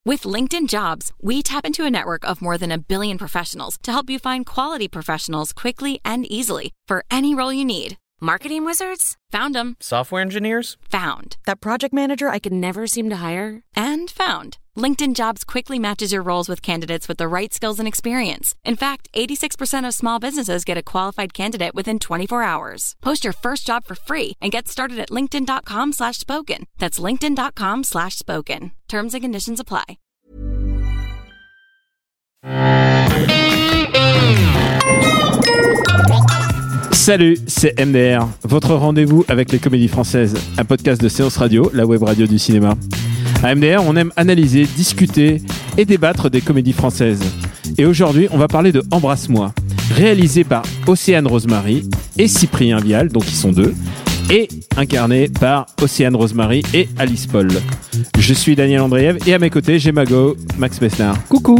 With LinkedIn Jobs, we tap into a network of more than 1 billion professionals to help you find quality professionals quickly and easily for any role you need. Marketing wizards? Found them. Software engineers? Found. That project manager I could never seem to hire? And found. LinkedIn Jobs quickly matches your roles with candidates with the right skills and experience. In fact, 86% of small businesses get a qualified candidate within 24 hours. Post your first job for free and get started at linkedin.com/spoken. That's linkedin.com/spoken. Terms and conditions apply. Salut, c'est MDR, votre rendez-vous avec les comédies françaises, un podcast de Séance Radio, la web radio du cinéma. À MDR, on aime analyser, discuter et débattre des comédies françaises. Et aujourd'hui, on va parler de Embrasse-moi, réalisé par Océane Rosemary et Cyprien Vial, donc ils sont deux, et incarné par Océane Rosemary et Alice Paul. Je suis Daniel Andreev et à mes côtés, j'ai Mago, Max Besnard. Coucou.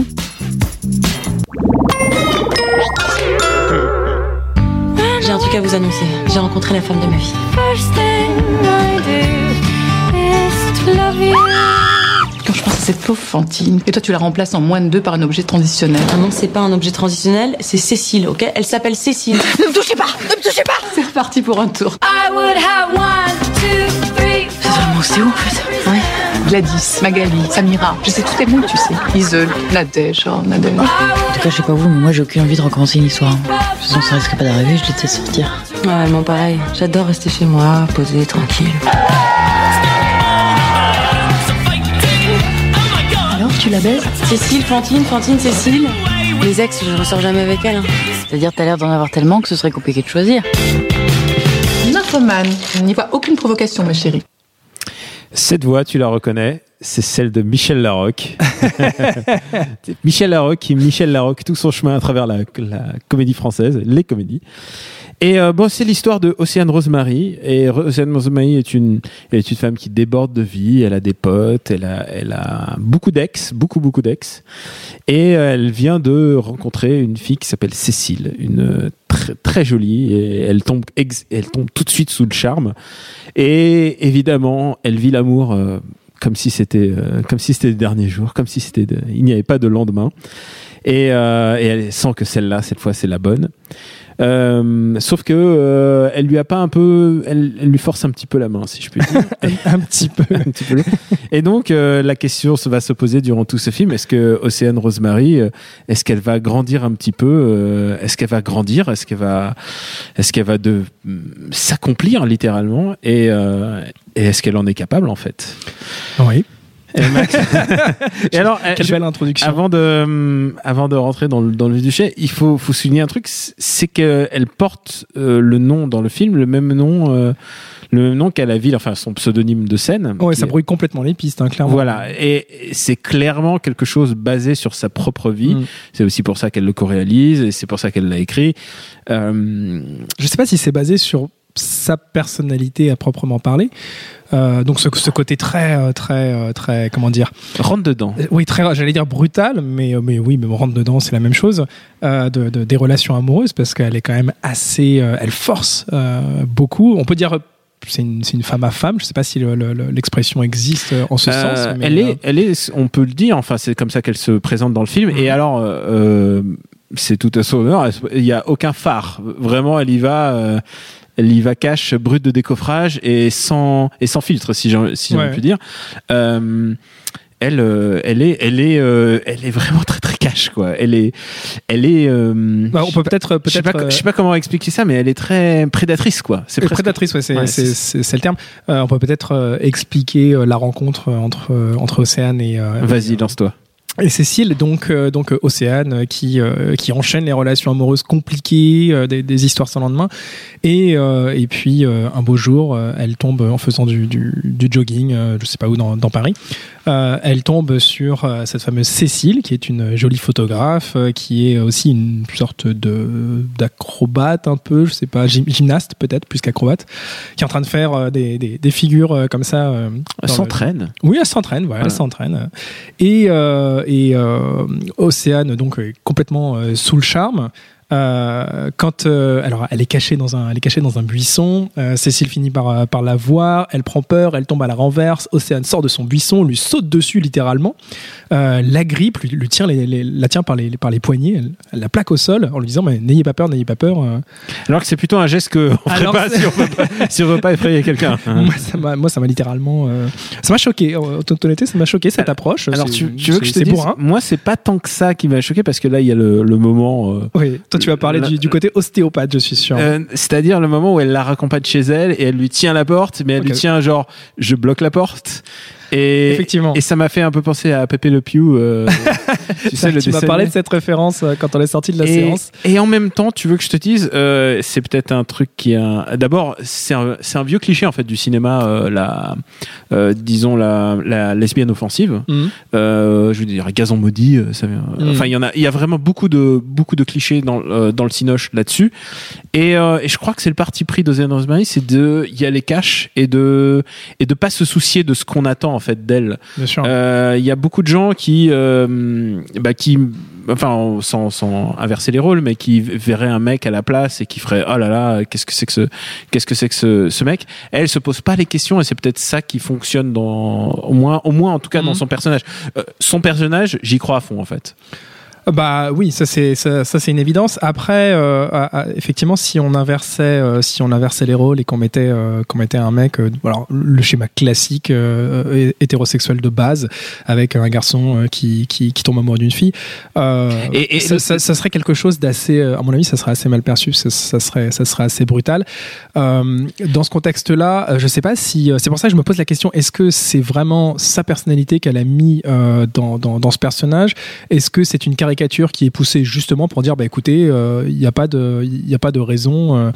J'ai un truc à vous annoncer. J'ai rencontré la femme de ma vie. Quand je pense à cette pauvre Fantine, et toi tu la remplaces en moins de 2 par un objet transitionnel. Ah non, c'est pas un objet transitionnel, c'est Cécile, ok? Elle s'appelle Cécile. Ne me touchez pas! Ne me touchez pas! C'est reparti pour un tour. C'est où en fait? Ouais. Gladys, Magali, Samira, je sais tous tes mots, tu sais. Iseul, Nadège, Nadège. En tout cas, je sais pas vous, mais moi j'ai aucune envie de recommencer une histoire. De toute façon, ça risque pas d'arriver, je laisse sortir. Ouais, moi pareil. J'adore rester chez moi, posé, tranquille. Alors, tu la baises? Cécile, Fantine, Cécile. Les ex, je ressors jamais avec elle. C'est-à-dire, t'as l'air d'en avoir tellement que ce serait compliqué de choisir. Nymphoman, je n'y vois aucune provocation, ma chérie. Cette voix, tu la reconnais, c'est celle de Michel Larocque. Michel Larocque tout son chemin à travers la comédie française, les comédies. Et c'est l'histoire de Océane Rosemary. Et Océane Rosemary est une femme qui déborde de vie. Elle a des potes, elle a beaucoup d'ex. Et elle vient de rencontrer une fille qui s'appelle Cécile, une très, très jolie. Et elle tombe tout de suite sous le charme. Et évidemment, elle vit l'amour comme si c'était le dernier jour, comme si il n'y avait pas de lendemain. Et elle sent que celle-là, cette fois, c'est la bonne. Sauf que elle lui a pas un peu, elle lui force un petit peu la main, si je puis dire. un petit peu. Et donc la question va se poser durant tout ce film, est-ce que Océane Rosemary, est-ce qu'elle va grandir un petit peu, est-ce qu'elle va grandir, est-ce qu'elle va s'accomplir littéralement, et est-ce qu'elle en est capable en fait? Oui. Et Max. Et alors, quelle belle introduction. Avant de rentrer dans le vif du sujet, il faut souligner un truc, c'est qu'elle porte le nom dans le film, le même nom qu'à la ville, enfin son pseudonyme de scène. Ouais, ça brouille complètement les pistes, hein, clairement. Voilà, et c'est clairement quelque chose basé sur sa propre vie. C'est aussi pour ça qu'elle le co-réalise, et c'est pour ça qu'elle l'a écrit. Je sais pas si c'est basé sur sa personnalité à proprement parler. Donc ce côté très comment dire, rentre dedans. Oui, j'allais dire brutal, mais oui, mais rentre dedans, c'est la même chose. Des relations amoureuses, parce qu'elle est quand même assez, elle force beaucoup. On peut dire c'est une femme à femme. Je sais pas si l'expression existe en ce sens. Mais elle est, on peut le dire. Enfin, c'est comme ça qu'elle se présente dans le film. Et alors. C'est tout à son honneur. Il n'y a aucun phare. Vraiment, elle y va cash, brute de décoffrage et sans filtre, si j'en puis dire. Elle est vraiment très très cash, quoi. Elle est. On peut peut-être. Je sais pas comment expliquer ça, mais elle est très prédatrice, quoi. C'est prédatrice, ouais, c'est le terme. On peut peut-être expliquer la rencontre entre Océane et. Vas-y, lance-toi. Et Cécile, donc Océane, qui enchaîne les relations amoureuses compliquées, des histoires sans lendemain, et puis un beau jour, elle tombe en faisant du jogging, je sais pas où, dans Paris. Elle tombe sur cette fameuse Cécile, qui est une jolie photographe, qui est aussi une sorte d'acrobate un peu, je sais pas, gymnaste peut-être plus qu'acrobate, qui est en train de faire des figures comme ça. Elle s'entraîne. Oui, elle s'entraîne, voilà. Elle s'entraîne. Et Océane donc est complètement sous le charme. Alors, elle est cachée dans un buisson. Cécile finit par la voir. Elle prend peur. Elle tombe à la renverse. Océane sort de son buisson, lui saute dessus littéralement, la grippe, la tient par les poignets. Elle la plaque au sol en lui disant mais n'ayez pas peur. Alors que c'est plutôt un geste qu'on ferait pas si on veut pas effrayer quelqu'un. Moi, ça m'a littéralement, ça m'a choqué. En toute honnêteté, ça m'a choqué cette approche. Alors tu veux que je te dise, moi c'est pas tant que ça qui m'a choqué parce que là il y a le moment. Oui. Toi, tu vas parler du côté ostéopathe, je suis sûr. C'est-à-dire le moment où elle la raccompagne chez elle et elle lui tient la porte, mais elle lui tient genre je bloque la porte. Et, effectivement. Et ça m'a fait un peu penser à Pepe Le Pew. Tu m'as parlé de cette référence quand on est sorti de la séance. Et en même temps, tu veux que je te dise, c'est peut-être un truc qui est... D'abord, c'est un vieux cliché en fait du cinéma, disons la lesbienne offensive. Je veux dire, Gazon maudit, ça vient. Enfin, il y a vraiment beaucoup de clichés dans le cinoche là-dessus. Et je crois que c'est le parti pris d'Océane Rosemary, c'est de y aller cash et de pas se soucier de ce qu'on attend en fait d'elle. Bien sûr. Il y a beaucoup de gens qui enfin sans inverser les rôles, mais qui verraient un mec à la place et qui ferait oh là là, qu'est-ce que c'est que ce mec. Elle se pose pas les questions et c'est peut-être ça qui fonctionne au moins en tout cas dans son personnage. Son personnage, j'y crois à fond en fait. Bah oui, ça c'est une évidence. Après, effectivement, si on inversait les rôles et qu'on mettait un mec, alors le schéma classique hétérosexuel de base, avec un garçon qui tombe amoureux d'une fille, ça serait quelque chose d'assez, à mon avis, ça serait assez mal perçu, ça serait assez brutal. Dans ce contexte-là, je sais pas si c'est pour ça que je me pose la question: est-ce que c'est vraiment sa personnalité qu'elle a mis dans ce personnage? Est-ce que c'est une caricature qui est poussée justement pour dire bah écoutez, il n'y a pas de raison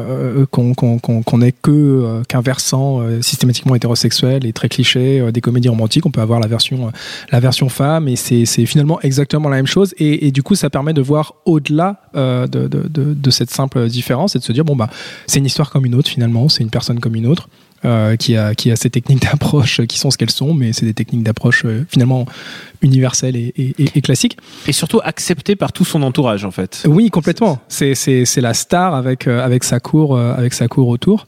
qu'on ait qu'un versant systématiquement hétérosexuel et très cliché des comédies romantiques. On peut avoir la version femme et c'est finalement exactement la même chose et du coup ça permet de voir au-delà de cette simple différence et de se dire bon bah c'est une histoire comme une autre, finalement c'est une personne comme une autre. Qui a ces techniques d'approche qui sont ce qu'elles sont, mais c'est des techniques d'approche finalement universelles et classiques. Et surtout acceptées par tout son entourage en fait. Oui, complètement. C'est la star avec sa cour autour.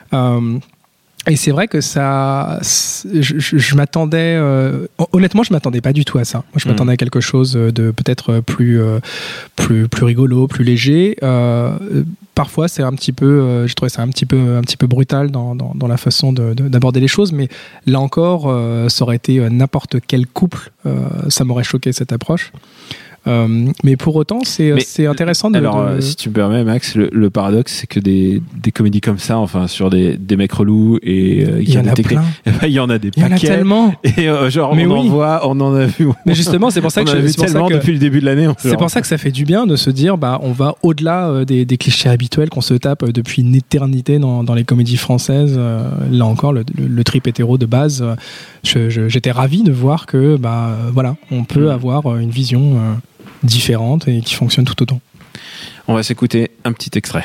Et c'est vrai que ça, je m'attendais, honnêtement, je m'attendais pas du tout à ça. Moi, je m'attendais à quelque chose de peut-être plus rigolo, plus léger. Parfois, c'est un petit peu, j'ai trouvé ça un petit peu brutal dans la façon d'aborder les choses. Mais là encore, ça aurait été n'importe quel couple, ça m'aurait choqué cette approche. Mais pour autant, c'est intéressant. Si tu me permets, Max, le paradoxe, c'est que des comédies comme ça, enfin sur des mecs relous et il y en a plein. Il y en a des paquets. Il y en a tellement. Et genre mais on en a vu. Mais justement, c'est pour ça que on en a vu tellement depuis le début de l'année. C'est pour ça que ça fait du bien de se dire, bah, on va au-delà des clichés habituels qu'on se tape depuis une éternité dans les comédies françaises. Là encore, le trip hétéro de base. J'étais ravi de voir que, bah, voilà, on peut avoir une vision différente et qui fonctionne tout autant. On va s'écouter un petit extrait.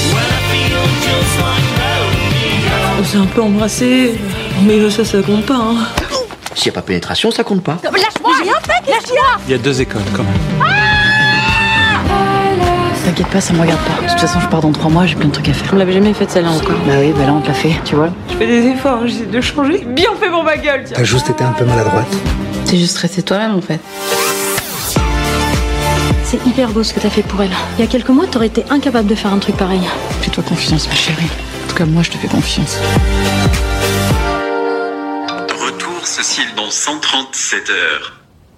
On s'est un peu embrassé, mais ça compte pas. Hein. S'il n'y a pas pénétration, ça compte pas. Non, mais lâche-moi, j'ai rien fait, lâche-moi. Il y a 2 écoles quand même. T'inquiète pas, ça me regarde pas. De toute façon, je pars dans 3 mois, j'ai plein de trucs à faire. On l'avait jamais fait celle-là encore. Bah oui, bah là on te l'a fait, tu vois. Je fais des efforts, j'essaie de changer. Bien fait pour ma gueule, tiens. T'as juste été un peu maladroite. T'es juste resté toi-même en fait. C'est hyper beau ce que t'as fait pour elle. Il y a quelques mois, t'aurais été incapable de faire un truc pareil. Fais-toi confiance, ma chérie. En tout cas, moi, je te fais confiance. Retour Cécile dans 137 heures.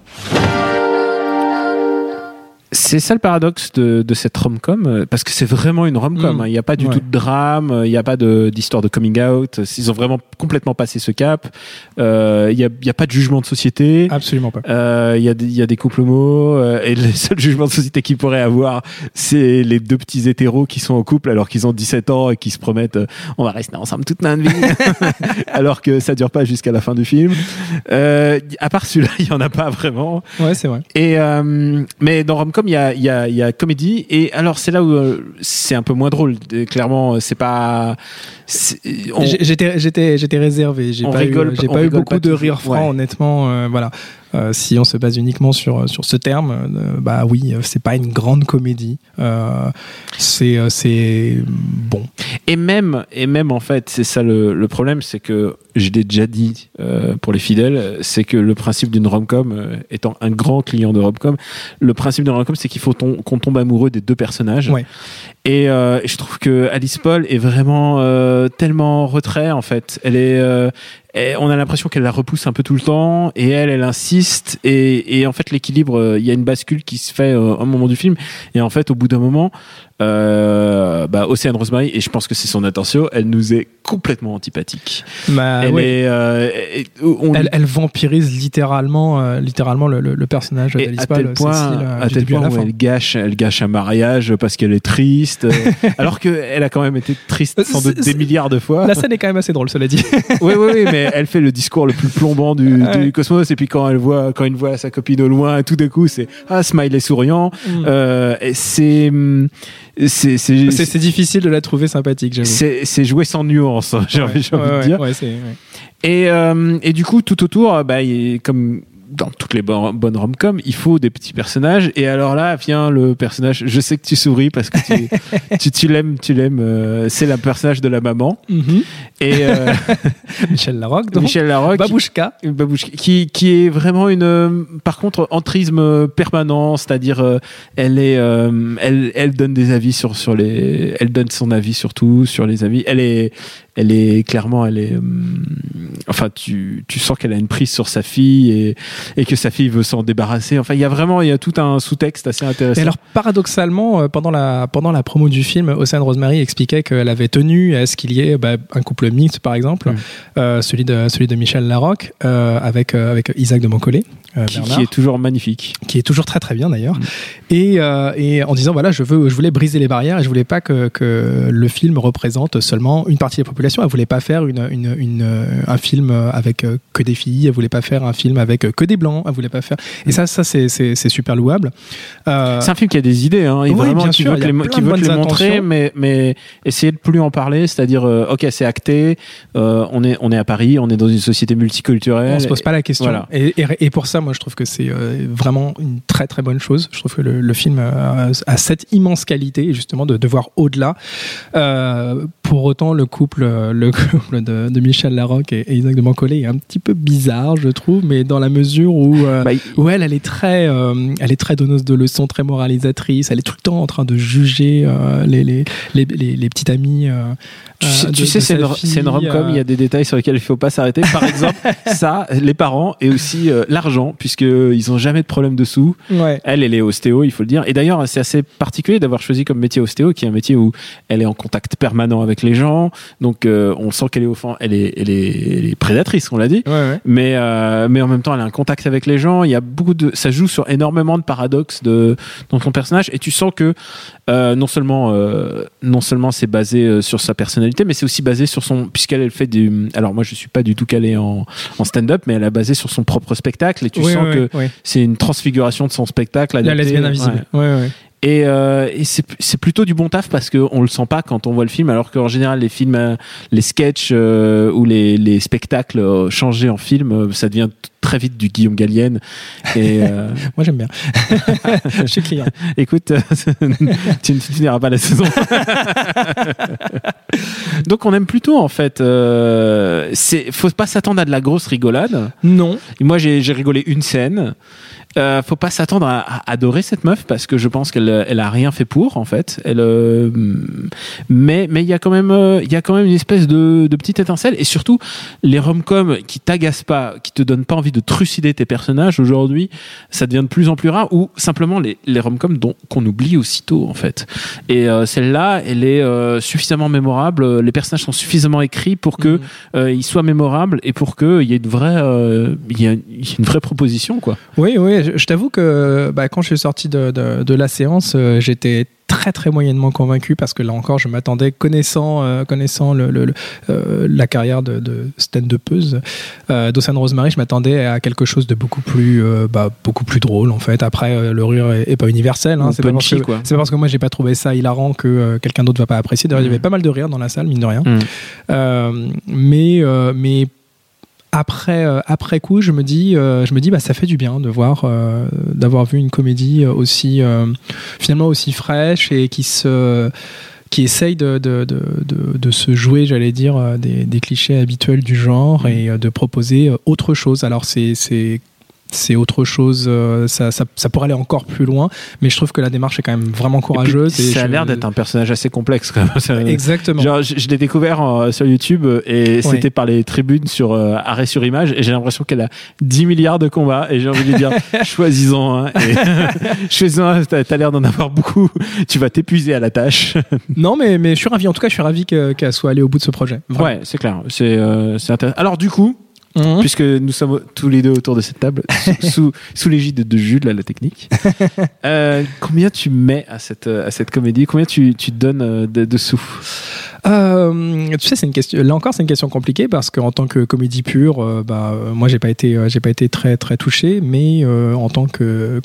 C'est ça le paradoxe de cette rom-com, parce que c'est vraiment une rom-com. Il n'y a pas du tout de drame, il n'y a pas d'histoire de coming out. Ils ont vraiment complètement passé ce cap. Il n'y a pas de jugement de société. Absolument pas. Il y a des couples homo, et le seul jugement de société qu'ils pourraient avoir, c'est les 2 petits hétéros qui sont en couple alors qu'ils ont 17 ans et qui se promettent on va rester ensemble toute notre vie, alors que ça dure pas jusqu'à la fin du film. À part celui-là, il y en a pas vraiment. Ouais, c'est vrai. Et mais dans rom-com, il y a comédie, et alors c'est là où c'est un peu moins drôle. Clairement, c'est pas. J'étais réservé. J'ai pas eu beaucoup de rire franc, honnêtement. Voilà. Si on se base uniquement sur ce terme, bah oui, c'est pas une grande comédie. C'est bon. Et même en fait, c'est ça le problème, c'est que je l'ai déjà dit pour les fidèles, c'est que le principe d'une rom-com, étant un grand client de rom-com, le principe d'une rom-com, c'est qu'il faut qu'on tombe amoureux des deux personnages. Ouais. Et je trouve que Alice Paul est vraiment tellement en retrait en fait. Elle est on a l'impression qu'elle la repousse un peu tout le temps et elle insiste et en fait l'équilibre, il y a une bascule qui se fait à un moment du film et en fait au bout d'un moment Océane Rosemary, et je pense que c'est son intention, elle nous est complètement antipathique. Elle vampirise littéralement le personnage d'Alice Paul, à tel point où elle gâche un mariage parce qu'elle est triste alors qu'elle a quand même été triste sans doute des milliards de fois. La scène est quand même assez drôle, cela dit. oui, mais elle fait le discours le plus plombant du cosmos, et puis quand il voit sa copine au loin, tout d'un coup c'est smiley souriant. C'est difficile de la trouver sympathique, j'avoue. C'est jouer sans nuance, j'ai envie de dire. Et du coup, tout autour, comme dans toutes les bonnes rom-com, il faut des petits personnages. Et alors là vient le personnage. Je sais que tu souris parce que tu l'aimes. C'est le personnage de la maman. Mm-hmm. Et Michel Larocque. Babouchka, qui est vraiment par contre, entrisme permanent. C'est-à-dire, elle donne des avis elle donne son avis surtout sur les avis. Enfin, tu sens qu'elle a une prise sur sa fille et que sa fille veut s'en débarrasser. Enfin, il y a tout un sous-texte assez intéressant. Et alors, paradoxalement, pendant la promo du film, Océane Rosemary expliquait qu'elle avait tenu à ce qu'il y ait un couple mixte, par exemple, celui de Michel Larocque, avec Isaac de Montcollet. Qui est toujours magnifique. Qui est toujours très très bien d'ailleurs. Et en disant, voilà, je voulais briser les barrières et je voulais pas que le film représente seulement une partie de la population. Elle voulait pas faire un film avec que des filles, elle voulait pas faire un film avec que des blancs, elle voulait pas faire. Et ça c'est super louable. C'est un film qui a des idées, hein, et vraiment qui veut les montrer, mais essayer de plus en parler, c'est-à-dire ok, c'est acté, on est à Paris, on est dans une société multiculturelle. On se pose pas la question. Voilà. Et pour ça, moi je trouve que c'est vraiment une très très bonne chose. Je trouve que le film a cette immense qualité, justement, de voir au-delà. Pour autant, le couple de Michel Larocque et Isaac de Montcollet est un petit peu bizarre, je trouve, mais dans la mesure où elle est très donneuse de leçons, très moralisatrice. Elle est tout le temps en train de juger les petites amies. Tu sais, c'est une rom-com, il y a des détails sur lesquels il ne faut pas s'arrêter. Par exemple, ça, les parents, et aussi l'argent, puisqu'ils n'ont jamais de problème de sous. Ouais. Elle est ostéo, il faut le dire. Et d'ailleurs, c'est assez particulier d'avoir choisi comme métier ostéo, qui est un métier où elle est en contact permanent avec les gens. Donc, on sent qu'elle est elle est prédatrice, on l'a dit. Ouais. Mais en même temps, elle a un contact avec les gens. Il y a ça joue sur énormément de paradoxes dans son personnage. Et tu sens que non seulement c'est basé sur sa personnalité, mais c'est aussi basé sur puisqu'elle fait alors moi je suis pas du tout calé en stand-up, mais elle a basé sur son propre spectacle, et tu sens que c'est une transfiguration de son spectacle adapté. La lesbienne invisible. Ouais. Et c'est plutôt du bon taf, parce qu'on le sent pas quand on voit le film, alors qu'en général les films, les sketchs ou les spectacles changés en film, ça devient très vite du Guillaume Gallienne. Et moi j'aime bien. Je suis client. Écoute, tu ne finiras pas la saison. Donc on aime plutôt, en fait. Faut pas s'attendre à de la grosse rigolade. Non. Moi j'ai rigolé une scène. Faut pas s'attendre à adorer cette meuf, parce que je pense qu'elle a rien fait pour, en fait. Mais il y a quand même une espèce de petite étincelle, et surtout les rom-coms qui t'agacent pas, qui te donnent pas envie de trucider tes personnages aujourd'hui, ça devient de plus en plus rare, ou simplement les rom-coms qu'on oublie aussitôt, en fait. Et celle-là, elle est suffisamment mémorable, les personnages sont suffisamment écrits pour que ils soient mémorables, et pour que il y ait une vraie proposition, quoi. Oui, je t'avoue que quand je suis sorti de la séance, j'étais très très moyennement convaincu, parce que là encore je m'attendais, connaissant la carrière de stand-upeuse d'Océane Rosemary, je m'attendais à quelque chose de beaucoup plus drôle, en fait. Après, le rire est pas universel, hein. C'est pas parce que moi j'ai pas trouvé ça hilarant que quelqu'un d'autre va pas apprécier. D'ailleurs, il y avait pas mal de rire dans la salle, mine de rien. Mais après coup, je me dis, bah, ça fait du bien de voir, d'avoir vu une comédie aussi, finalement aussi fraîche et qui essaye de se jouer, j'allais dire, des clichés habituels du genre et de proposer autre chose. Alors c'est autre chose, ça pourrait aller encore plus loin, mais je trouve que la démarche est quand même vraiment courageuse. Et ça a l'air d'être un personnage assez complexe quand même. Exactement. Genre, je l'ai découvert sur YouTube et c'était par les tribunes sur arrêt sur image et j'ai l'impression qu'elle a 10 milliards de combats et j'ai envie de lui dire choisis-en un. Choisis-en, t'as l'air d'en avoir beaucoup, tu vas t'épuiser à la tâche. Non mais je suis ravi, en tout cas je suis ravi qu'elle soit allée au bout de ce projet. Vraiment. Ouais, c'est clair, c'est intéressant. Alors du coup, puisque nous sommes tous les deux autour de cette table, sous l'égide de Jules, la technique. Combien tu mets à cette comédie ? Combien tu donnes de sous ? Tu sais, c'est une question. Là encore, c'est une question compliquée parce qu'en tant que comédie pure, moi, j'ai pas été très très touché, mais en tant que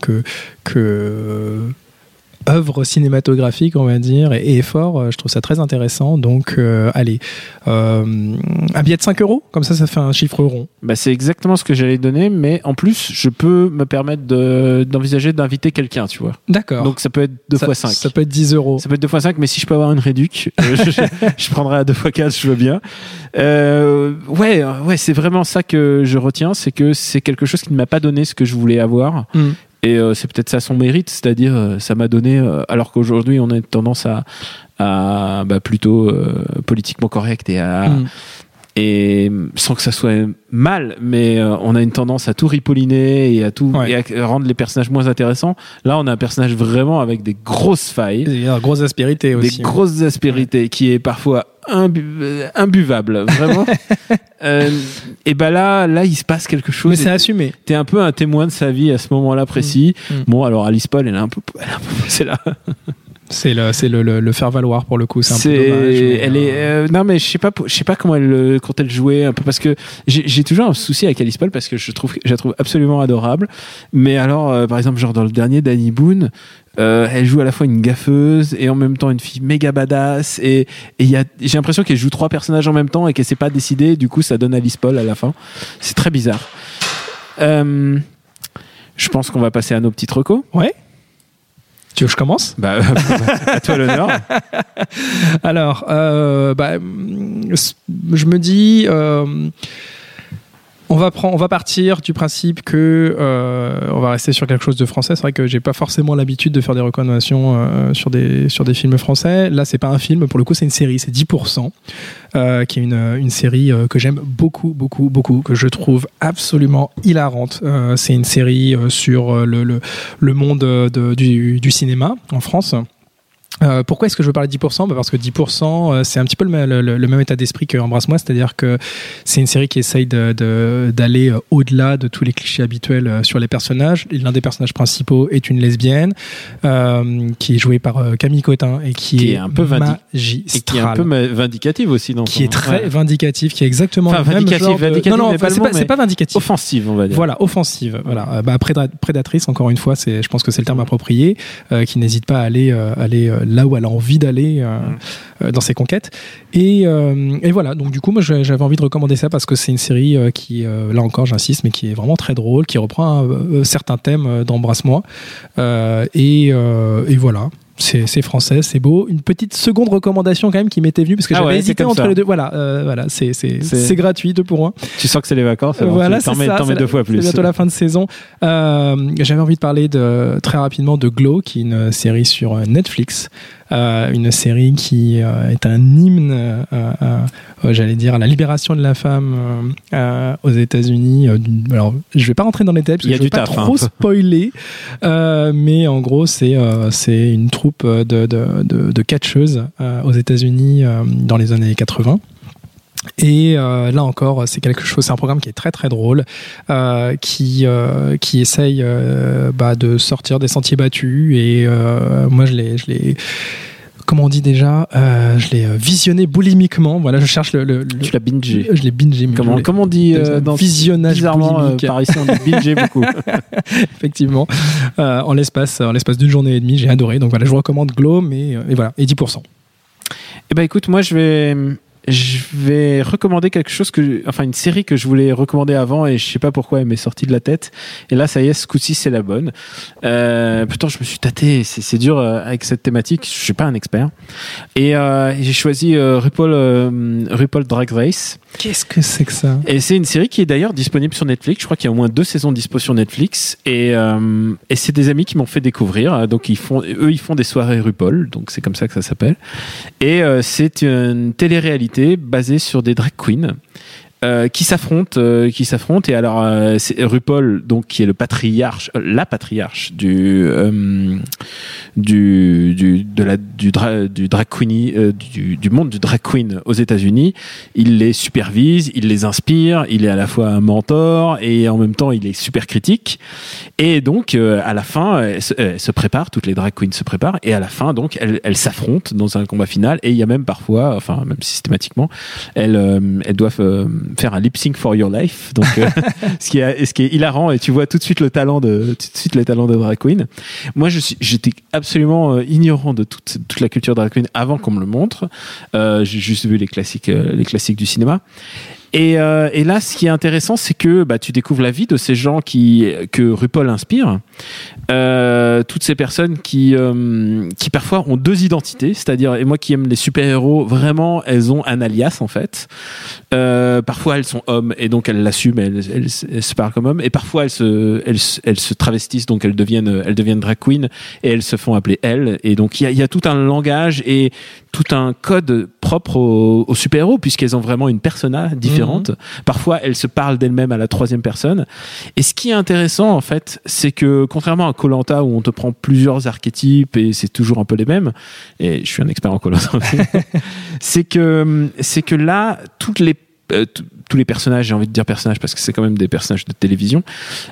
œuvre cinématographique, on va dire, et effort, je trouve ça très intéressant. Donc, allez, un billet de 5 €, comme ça fait un chiffre rond. Bah, c'est exactement ce que j'allais donner, mais en plus, je peux me permettre d'envisager d'inviter quelqu'un, tu vois. D'accord. Donc, ça peut être 2 x 5. Ça peut être 10 €. Ça peut être 2 x 5, mais si je peux avoir une réduc, je prendrai à 2 x 4, je veux bien. Ouais, c'est vraiment ça que je retiens, c'est que c'est quelque chose qui ne m'a pas donné ce que je voulais avoir. Et c'est peut-être ça son mérite, c'est-à-dire ça m'a donné, alors qu'aujourd'hui on a tendance à plutôt politiquement correct et sans que ça soit mal, mais on a une tendance à tout ripolliner et à rendre les personnages moins intéressants. Là, on a un personnage vraiment avec des grosses failles, des grosses aspérités aussi. Des grosses aspérités qui est parfois imbuvable, vraiment. Et ben là, il se passe quelque chose. Mais c'est assumé. T'es un peu un témoin de sa vie à ce moment-là précis. Bon, alors Alice Paul, elle est un peu c'est là. C'est le faire valoir pour le coup, c'est un peu dommage. Elle est non mais je sais pas comment quand elle jouait un peu, parce que j'ai toujours un souci avec Alice Paul parce que je la trouve absolument adorable. Mais alors par exemple genre dans le dernier Danny Boone, elle joue à la fois une gaffeuse et en même temps une fille méga badass et j'ai l'impression qu'elle joue 3 personnages en même temps et qu'elle s'est pas décidée, du coup ça donne Alice Paul à la fin. C'est très bizarre. Je pense qu'on va passer à nos petites recos. Ouais. Tu veux que je commence ? Bah, à toi l'honneur. Alors, je me dis, on va partir du principe que on va rester sur quelque chose de français. C'est vrai que j'ai pas forcément l'habitude de faire des recommandations sur des films français. Là, c'est pas un film, pour le coup, c'est une série, c'est 10%, qui est une série que j'aime beaucoup, que je trouve absolument hilarante. C'est une série sur le monde du cinéma en France. Pourquoi est-ce que je veux parler de 10% ? Parce que 10%, c'est un petit peu le même état d'esprit que Embrasse-moi, c'est-à-dire que c'est une série qui essaye d'aller au-delà de tous les clichés habituels sur les personnages. L'un des personnages principaux est une lesbienne qui est jouée par Camille Cotin et qui est un peu magistrale. Et qui est un peu vindicative aussi. Qui est très vindicative, qui est exactement le même genre Non, c'est pas vindicative. Offensive, on va dire. Voilà, offensive. Voilà. Prédatrice, encore une fois, je pense que c'est le terme approprié, qui n'hésite pas à aller là où elle a envie d'aller dans ses conquêtes. Et voilà, donc du coup, moi j'avais envie de recommander ça parce que c'est une série qui, là encore j'insiste, mais qui est vraiment très drôle, qui reprend certains thèmes d'Embrasse-moi. Et voilà. C'est français, c'est beau. Une petite seconde recommandation quand même qui m'était venue parce que j'avais hésité entre les deux. Voilà, c'est gratuit, 2 pour 1. Tu sens que c'est les vacances, voilà, t'en mets 2 fois plus. C'est bientôt la fin de saison. J'avais envie de parler très rapidement de Glow, qui est une série sur Netflix. Une série qui est un hymne, j'allais dire, à la libération de la femme aux États-Unis. Alors, je vais pas rentrer dans les détails parce que je ne veux pas trop spoiler, mais en gros, c'est une troupe de catcheuses aux États-Unis dans les années 80. Et là encore, c'est un programme qui est très très drôle, qui essaye de sortir des sentiers battus. Et moi, je l'ai comment on dit déjà, je l'ai visionné boulimiquement. Voilà, je cherche le tu l'as bingé. Je l'ai bingé. Comment on dit dans visionnage boulimique. Par ici, on dit bingé beaucoup. Effectivement, en l'espace d'une journée et demie, j'ai adoré. Donc voilà, je vous recommande Glow, et voilà, et 10%. Eh ben écoute, moi je vais je vais recommander une série que je voulais recommander avant et je sais pas pourquoi elle m'est sortie de la tête. Et là, ça y est, ce coup-ci, c'est la bonne. Pourtant, je me suis tâté. C'est dur avec cette thématique. Je suis pas un expert. Et j'ai choisi RuPaul Drag Race. Qu'est-ce que c'est que ça? Et c'est une série qui est d'ailleurs disponible sur Netflix. Je crois qu'il y a au moins 2 saisons dispo sur Netflix. Et c'est des amis qui m'ont fait découvrir. Donc ils font des soirées RuPaul. Donc c'est comme ça que ça s'appelle. Et c'est une télé-réalité basée sur des drag queens qui s'affrontent. Et alors c'est RuPaul, donc qui est la patriarche du monde du drag queen aux États-Unis. Il les supervise, il les inspire, il est à la fois un mentor et en même temps il est super critique. Et donc à la fin, elles se préparent, toutes les drag queens se préparent, et à la fin donc elles s'affrontent dans un combat final. Et il y a même parfois, enfin même systématiquement, elles doivent faire un lip sync for your life, donc ce qui est hilarant, et tu vois tout de suite le talent de drag queen. Moi j'étais absolument ignorant de toute la culture drag queen avant qu'on me le montre. J'ai juste vu les classiques du cinéma. Et là, ce qui est intéressant, c'est que tu découvres la vie de ces gens que RuPaul inspire. Toutes ces personnes qui parfois ont 2 identités, c'est-à-dire, et moi qui aime les super-héros, vraiment, elles ont un alias en fait. Parfois, elles sont hommes et donc elles l'assument, elles se parlent comme hommes. Et parfois, elles se travestissent, donc elles deviennent drag queen et elles se font appeler elles. Et donc il y a tout un langage et tout un code propre aux super-héros, puisqu'elles ont vraiment une persona différente. Parfois, elles se parlent d'elles-mêmes à la 3e personne. Et ce qui est intéressant, en fait, c'est que, contrairement à Koh-Lanta, où on te prend plusieurs archétypes et c'est toujours un peu les mêmes, et je suis un expert en Koh-Lanta aussi, c'est que là, tous les personnages, j'ai envie de dire personnages parce que c'est quand même des personnages de télévision,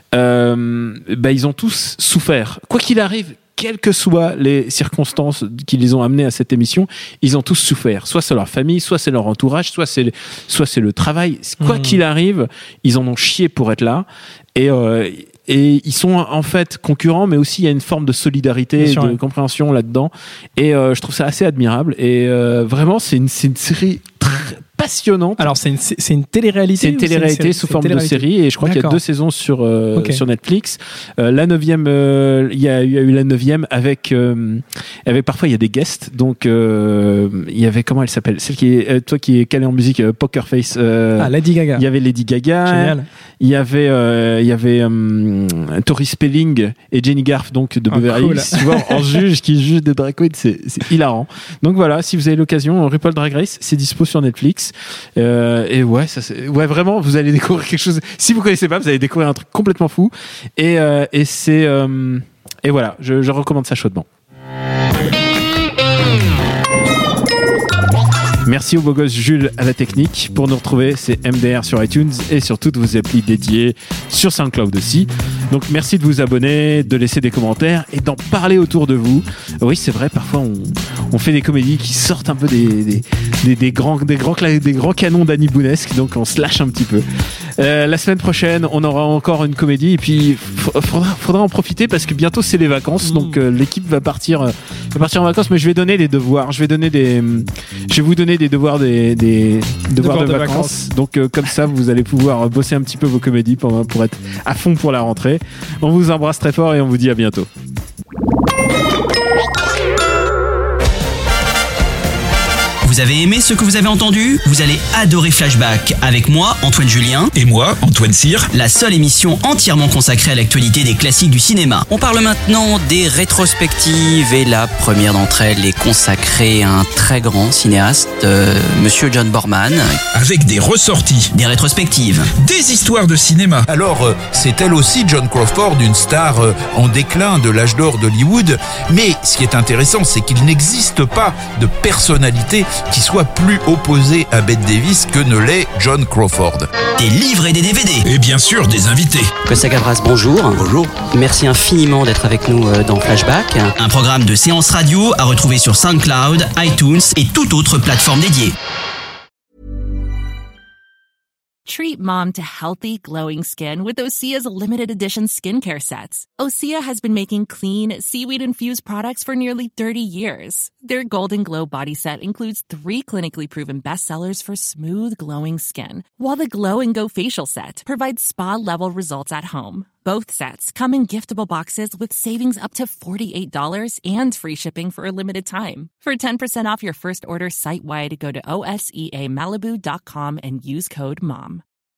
ils ont tous souffert. Quoi qu'il arrive, quelles que soient les circonstances qui les ont amenés à cette émission, ils ont tous souffert. Soit c'est leur famille, soit c'est leur entourage, soit c'est le travail. Quoi qu'il arrive, ils en ont chié pour être là. Et ils sont en fait concurrents, mais aussi il y a une forme de solidarité, de compréhension là-dedans. Et je trouve ça assez admirable. Et vraiment, c'est une série très passionnante. Alors c'est une télé-réalité. C'est une télé-réalité sous forme de série, et je crois qu'il y a 2 saisons sur Netflix. La 9e, il y a eu la 9e avec parfois il y a des guests. Donc il y avait, comment elle s'appelle, celle qui est toi qui est calée en musique, Poker Face. Lady Gaga. Il y avait Lady Gaga. Génial. Il y avait Tori Spelling et Jenny Garth, donc de Beverly Hills, tu vois, en juge qui juge des drag queens, c'est hilarant. Donc voilà, si vous avez l'occasion, RuPaul Drag Race, c'est dispo sur Netflix. Et vraiment, vous allez découvrir quelque chose. Si vous connaissez pas, vous allez découvrir un truc complètement fou. Et voilà, je recommande ça chaudement. Merci au beau gosse Jules à la technique. Pour nous retrouver, c'est MDR sur iTunes et sur toutes vos applis dédiées, sur SoundCloud aussi. Donc merci de vous abonner, de laisser des commentaires et d'en parler autour de vous. Oui, c'est vrai, parfois on fait des comédies qui sortent un peu des grands canons d'Annie Bounesque, donc on se lâche un petit peu. La semaine prochaine, on aura encore une comédie, et puis faudra en profiter parce que bientôt c'est les vacances, donc l'équipe va partir en vacances, mais je vais donner des devoirs. Je vais vous donner des devoirs de vacances. Donc comme ça, vous allez pouvoir bosser un petit peu vos comédies pour être à fond pour la rentrée. On vous embrasse très fort et on vous dit à bientôt. Vous avez aimé ce que vous avez entendu? Vous allez adorer Flashback avec moi, Antoine Julien. Et moi, Antoine Cyr. La seule émission entièrement consacrée à l'actualité des classiques du cinéma. On parle maintenant des rétrospectives et la première d'entre elles est consacrée à un très grand cinéaste, Monsieur John Borman. Avec des ressorties. Des rétrospectives. Des histoires de cinéma. Alors, c'est elle aussi, Joan Crawford, une star en déclin de l'âge d'or d'Hollywood. Mais ce qui est intéressant, c'est qu'il n'existe pas de personnalité qui soit plus opposé à Bette Davis que ne l'est Joan Crawford. Des livres et des DVD. Et bien sûr, des invités. Costa Gavras, bonjour. Bonjour. Merci infiniment d'être avec nous dans Flashback. Un programme de séance radio à retrouver sur SoundCloud, iTunes et toute autre plateforme dédiée. Treat mom to healthy, glowing skin with Osea's limited edition skincare sets. Osea has been making clean, seaweed-infused products for nearly 30 years. Their Golden Glow body set includes 3 clinically proven bestsellers for smooth, glowing skin, while the Glow and Go facial set provides spa-level results at home. Both sets come in giftable boxes with savings up to $48 and free shipping for a limited time. For 10% off your first order site-wide, go to OSEAMalibu.com and use code MOM.